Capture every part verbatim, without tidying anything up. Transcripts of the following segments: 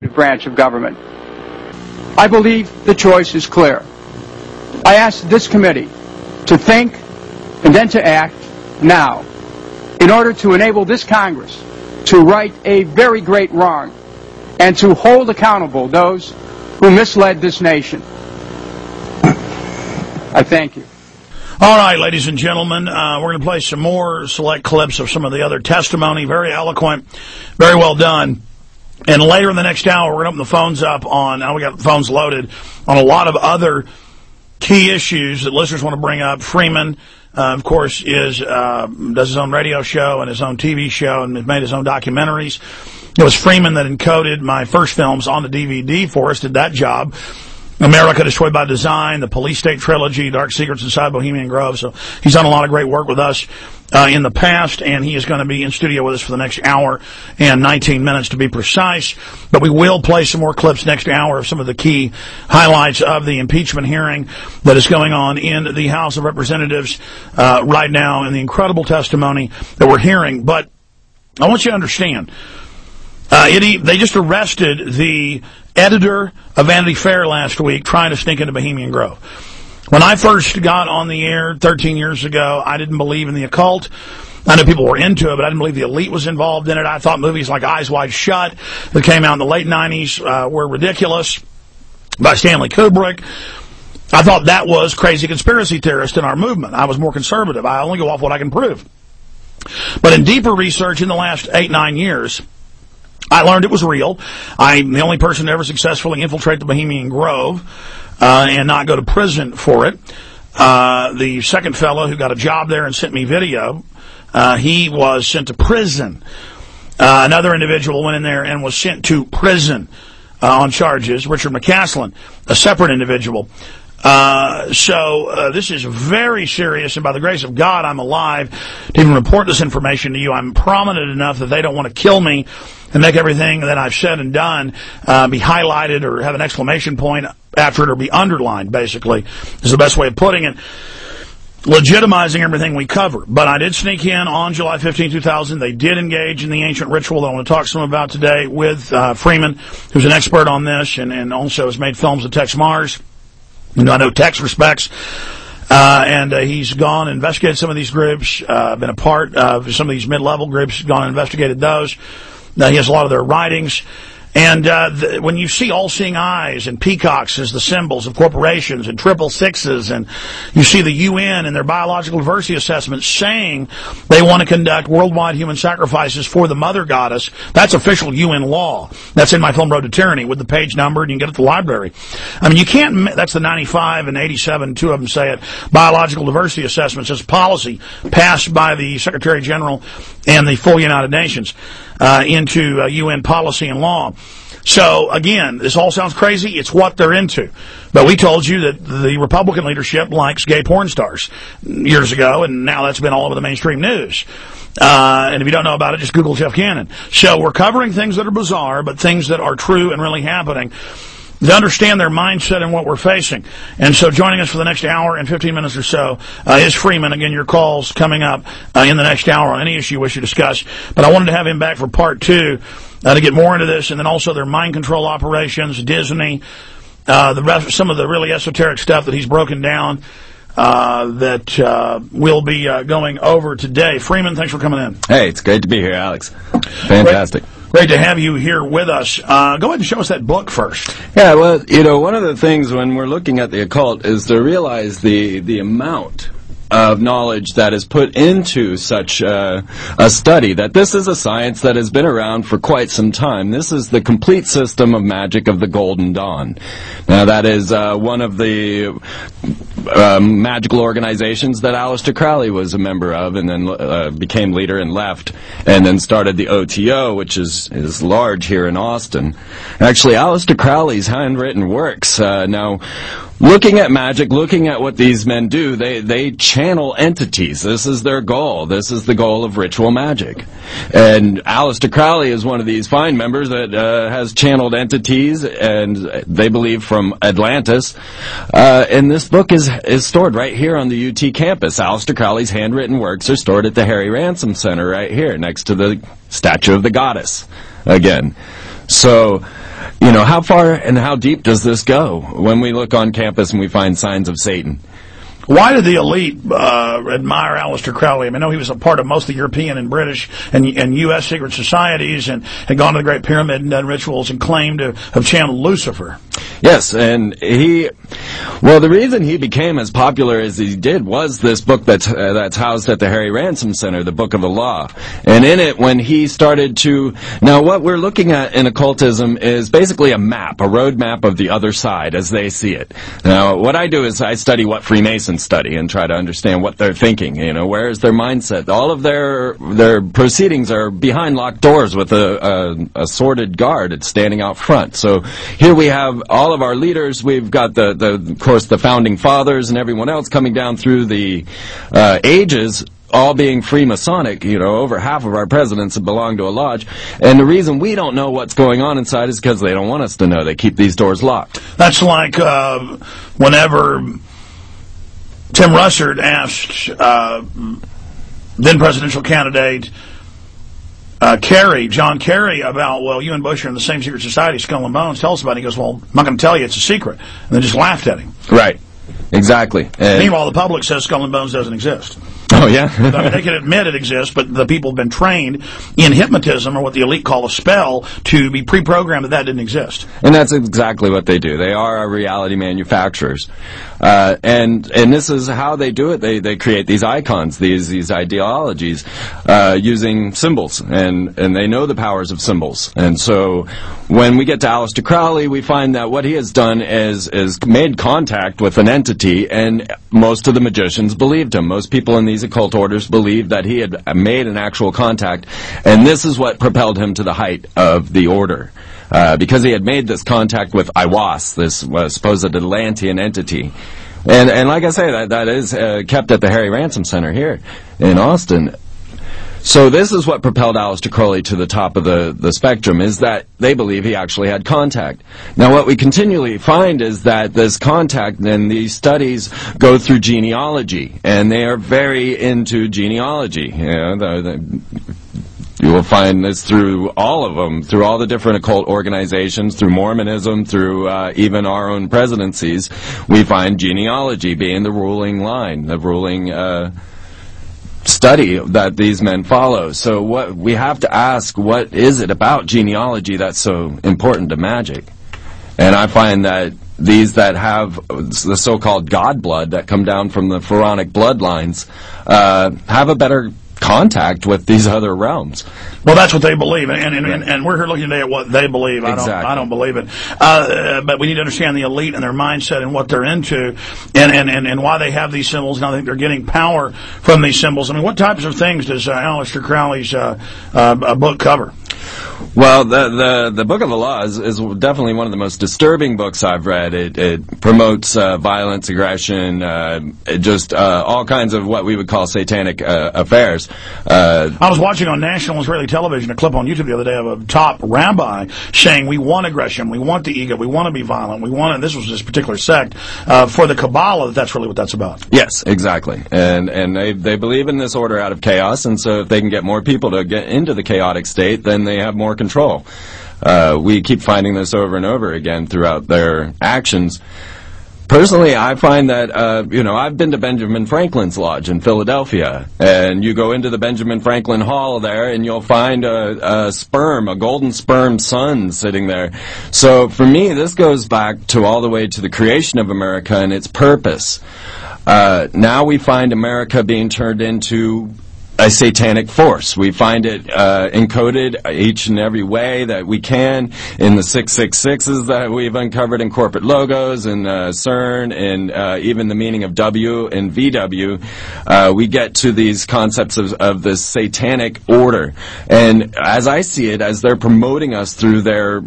branch of government. I believe the choice is clear. I ask this committee to think and then to act now in order to enable this Congress to right a very great wrong and to hold accountable those who misled this nation. I thank you. All right, ladies and gentlemen, uh, we're going to play some more select clips of some of the other testimony. Very eloquent, very well done. And later in the next hour, we're going to open the phones up on, now we got phones loaded, on a lot of other key issues that listeners want to bring up. Freeman, uh, of course, is uh, does his own radio show and his own T V show and has made his own documentaries. It was Freeman that encoded my first films on the D V D for us, did that job. America Destroyed by Design, the Police State Trilogy, Dark Secrets Inside Bohemian Grove. So he's done a lot of great work with us uh, in the past, and he is going to be in studio with us for the next hour and nineteen minutes to be precise. But we will play some more clips next hour of some of the key highlights of the impeachment hearing that is going on in the House of Representatives uh, right now and the incredible testimony that we're hearing. But I want you to understand, uh, it, they just arrested the editor of Vanity Fair last week trying to sneak into Bohemian Grove. When I first got on the air thirteen years ago, I didn't believe in the occult. I know people were into it, but I didn't believe the elite was involved in it. I thought movies like Eyes Wide Shut that came out in the late nineties uh, were ridiculous, by Stanley Kubrick. I thought that was crazy conspiracy theorists in our movement. I was more conservative. I only go off what I can prove. But in deeper research in the last eight, nine years, I learned it was real. I'm the only person to ever successfully infiltrate the Bohemian Grove uh, and not go to prison for it. Uh, the second fellow who got a job there and sent me video, uh, he was sent to prison. Uh, another individual went in there and was sent to prison uh, on charges, Richard McCaslin, a separate individual. Uh, so, uh, this is very serious, and by the grace of God, I'm alive to even report this information to you. I'm prominent enough that they don't want to kill me and make everything that I've said and done, uh, be highlighted or have an exclamation point after it or be underlined, basically, is the best way of putting it. Legitimizing everything we cover. But I did sneak in on July fifteenth, two thousand. They did engage in the ancient ritual that I want to talk to them about today with, uh, Freeman, who's an expert on this and, and also has made films with Tex Mars. You know, I know Tex respects, uh, and uh, he's gone and investigated some of these groups, uh, been a part of some of these mid-level groups, gone and investigated those. Uh, he has a lot of their writings. And uh, the, when you see all-seeing eyes and peacocks as the symbols of corporations and triple sixes, and you see the U N and their biological diversity assessments saying they want to conduct worldwide human sacrifices for the mother goddess, that's official U N law. That's in my film Road to Tyranny with the page number, and you can get it at the library. I mean, you can't, that's the ninety-five and eighty-seven, two of them say it, biological diversity assessments as policy passed by the Secretary General and the full United Nations uh, into uh, U N policy and law. So, again, this all sounds crazy. It's what they're into. But we told you that the Republican leadership likes gay porn stars years ago, and now that's been all over the mainstream news. Uh, and if you don't know about it, just Google Jeff Cannon. So we're covering things that are bizarre, but things that are true and really happening, to understand their mindset and what we're facing. And so joining us for the next hour and fifteen minutes or so uh, is Freeman. Again, your calls coming up uh, in the next hour on any issue you wish to discuss. But I wanted to have him back for part two uh, to get more into this, and then also their mind control operations, Disney, uh, the rest, some of the really esoteric stuff that he's broken down uh, that uh, we'll be uh, going over today. Freeman, thanks for coming in. Hey, it's great to be here, Alex. Fantastic. Great. Great to have you here with us. Uh, go ahead and show us that book first. Yeah, well, you know, one of the things when we're looking at the occult is to realize the, the amount of knowledge that is put into such uh, a study, that this is a science that has been around for quite some time. This is the complete system of magic of the Golden Dawn. Now, that is uh, one of the uh, magical organizations that Aleister Crowley was a member of, and then uh, became leader and left, and then started the O T O, which is, is large here in Austin. Actually, Aleister Crowley's handwritten works, uh, now, looking at magic, looking at what these men do, they, they channel entities. This is their goal. This is the goal of ritual magic. And Aleister Crowley is one of these fine members that uh, has channeled entities, and they believe from Atlantis. Uh, and this book is, is stored right here on the U T campus. Aleister Crowley's handwritten works are stored at the Harry Ransom Center right here, next to the statue of the goddess, again. So, you know, how far and how deep does this go when we look on campus and we find signs of Satan? Why did the elite uh, admire Aleister Crowley? I mean, I know he was a part of most of the European and British and, and U S secret societies and had gone to the Great Pyramid and done rituals and claimed to have channeled Lucifer. Yes, and he, well, the reason he became as popular as he did was this book that's, uh, that's housed at the Harry Ransom Center, the Book of the Law. And in it, when he started to, now what we're looking at in occultism is basically a map, a road map of the other side as they see it. Now, what I do is I study what Freemasons study and try to understand what they're thinking, you know, where is their mindset. All of their, their proceedings are behind locked doors with a, a, a sworded guard that's standing out front. So here we have all of our leaders. We've got the, the, of course, the founding fathers and everyone else coming down through the uh, ages, all being Freemasonic. You know, over half of our presidents belong to a lodge. And the reason we don't know what's going on inside is because they don't want us to know. They keep these doors locked. That's like uh, whenever Tim Russert asked uh, then presidential candidate Uh, Kerry, John Kerry, about, well, you and Bush are in the same secret society, Skull and Bones. Tell us about it. He goes, well, I'm not going to tell you. It's a secret. And they just laughed at him. Right. Exactly. And meanwhile, the public says Skull and Bones doesn't exist. Oh, yeah? I mean, they can admit it exists, but the people have been trained in hypnotism, or what the elite call a spell, to be pre-programmed that that didn't exist. And that's exactly what they do. They are our reality manufacturers. Uh, and and this is how they do it. They they create these icons, these these ideologies, uh, using symbols, and and they know the powers of symbols. And so when we get to Aleister Crowley, we find that what he has done is is made contact with an entity, and most of the magicians believed him. Most people in these occult orders believed that he had made an actual contact, and this is what propelled him to the height of the order. Uh, because he had made this contact with Aiwass, this uh, supposed Atlantean entity. And, and like I say, that, that is uh, kept at the Harry Ransom Center here in Austin. So this is what propelled Aleister Crowley to the top of the, the spectrum, is that they believe he actually had contact. Now what we continually find is that this contact and these studies go through genealogy, and they are very into genealogy. You know, the, the, you will find this through all of them, through all the different occult organizations, through Mormonism, through uh, even our own presidencies. We find genealogy being the ruling line, the ruling uh, study that these men follow. So what we have to ask, what is it about genealogy that's so important to magic? And I find that these that have the so-called God blood that come down from the pharaonic bloodlines uh, have a better contact with these other realms. Well, that's what they believe, and and, and, and we're here looking today at what they believe. I Exactly. don't, I don't believe it. Uh, but we need to understand the elite and their mindset and what they're into, and, and, and, and why they have these symbols, and I think they're getting power from these symbols. I mean, what types of things does uh, Aleister Crowley's uh, uh, book cover? Well, the, the the Book of the Law is, is definitely one of the most disturbing books I've read. It, it promotes uh, violence, aggression, uh, it just uh, all kinds of what we would call satanic uh, affairs. Uh, I was watching on national Israeli television a clip on YouTube the other day of a top rabbi saying, we want aggression, we want the ego, we want to be violent, we want, and this was this particular sect, uh, for the Kabbalah, that that's really what that's about. Yes, exactly. And and they they believe in this order out of chaos, and so if they can get more people to get into the chaotic state, then they have more control. Uh, we keep finding this over and over again throughout their actions. Personally, I find that, uh, you know, I've been to Benjamin Franklin's Lodge in Philadelphia, and you go into the Benjamin Franklin Hall there, and you'll find a, a sperm, a golden sperm sun sitting there. So for me, this goes back to all the way to the creation of America and its purpose. Uh, now we find America being turned into a satanic force. We find it uh, encoded each and every way that we can in the six six sixes that we've uncovered in corporate logos and uh, CERN, and uh, even the meaning of W and V W. Uh, we get to these concepts of, of this satanic order. And as I see it, as they're promoting us through their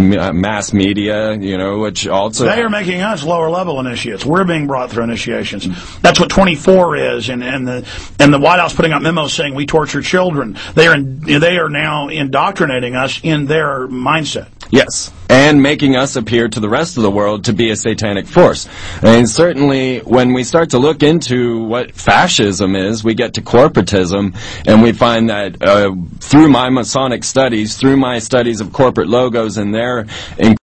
mass media, you know, which also... They are making us lower-level initiates. We're being brought through initiations. That's what twenty-four is, and, and the and the White House putting out memos saying we torture children. They are in, they are now indoctrinating us in their mindset. Yes, and making us appear to the rest of the world to be a satanic force. And certainly, when we start to look into what fascism is, we get to corporatism, and we find that uh, through my Masonic studies, through my studies of corporate logos and in their